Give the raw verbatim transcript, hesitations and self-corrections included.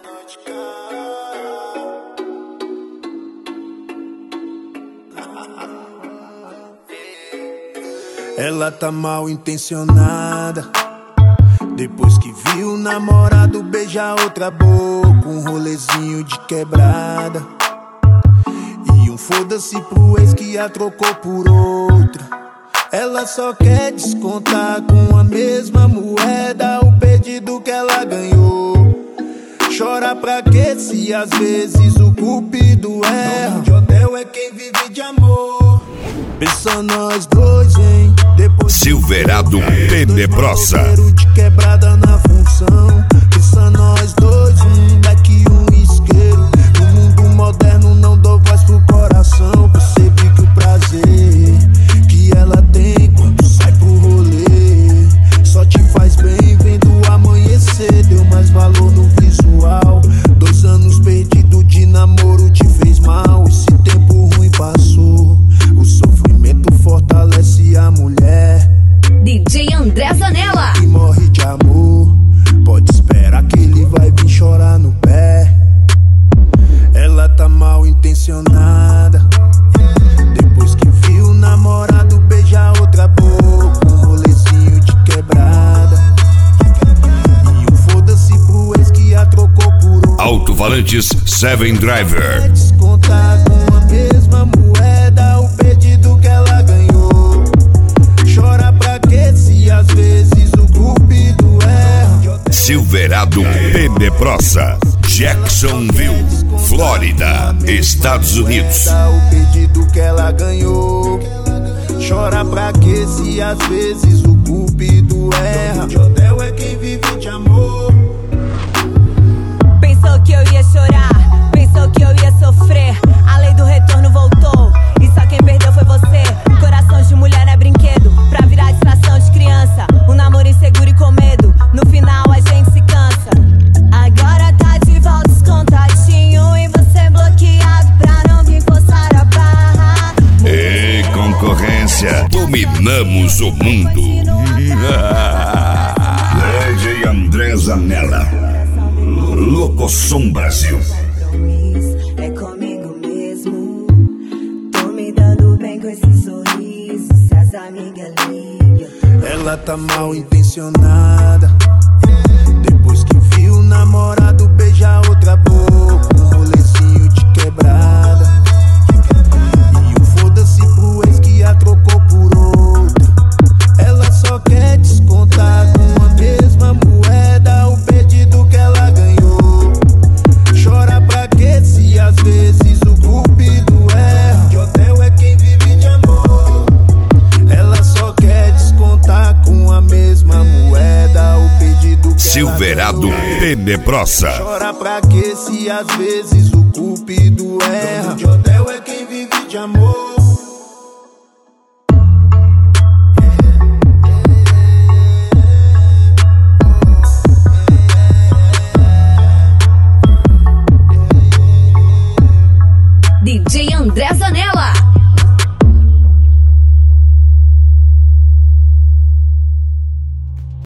Ela tá mal intencionada, depois que viu o namorado beijar outra boca, um rolezinho de quebrada e um foda-se pro ex que a trocou por outra. Ela só quer descontar com a mesma moeda o pedido que ela ganhou. Chora pra quê se às vezes o cupido erra? Dono de hotel é quem vive de amor. Pensa nós dois, hein? Depois Silverado Tenebrosa. De quebrada na função. Pensa nós dois, um leque, um isqueiro. No mundo moderno não dou voz pro coração. Percebi que o prazer que ela tem quando sai pro rolê só te faz bem vendo o amanhecer. Deu mais valor no visual. Dois anos perdido de namoro te fez mal. Esse tempo ruim passou. O sofrimento fortalece a mulher. D J André Zanella. E morre de amor. Pode esperar que ele vai vir chorar no pé. Ela tá mal intencionada, depois que viu o namorado beijar outra boca, um rolezinho de quebrada e um foda-se pro ex que a trocou por outro. Alto-falantes Seven Driver. Quer descontar com a mesma moeda o pedido que ela ganhou. Chora pra quê se às vezes o cupido erra? Silverado Tenebrosa, Jacksonville, Flórida, Estados Unidos. O pedido que ela ganhou. Chora pra quê se às vezes o cupido erra? De hotel é quem vive de amor. Pensou que eu ia chorar, pensou que eu ia sofrer. A lei do retorno voltou e só quem perdeu foi você. Coração de mulher é brinquedo pra virar distração de criança. Um namoro inseguro e com medo, no final a gente se cansa. Agora tá de volta os contatinhos e você bloqueado pra não vir forçar a barra. Ei, concorrência, dominamos o mundo. D J André Zanella, Locosom Brasil. É comigo mesmo. Tô me dando bem com esse sorriso. Se as amigas ligam. Ela tá mal intencionada, depois que viu o namorado beijar outra boca, um rolezinho de quebrada e um foda-se pro ex que a trocou por outra. Ela só quer descontar com a mesma moeda o pedido que ela ganhou. Chora pra quê se às vezes o cupido erra? De hotel é quem vive de amor. Ela só quer descontar com a mesma moeda o pedido que Silverado ela ganhou. Tenebrosa. Chora pra quê se às vezes o cupido erra? De hotel é quem vive de amor.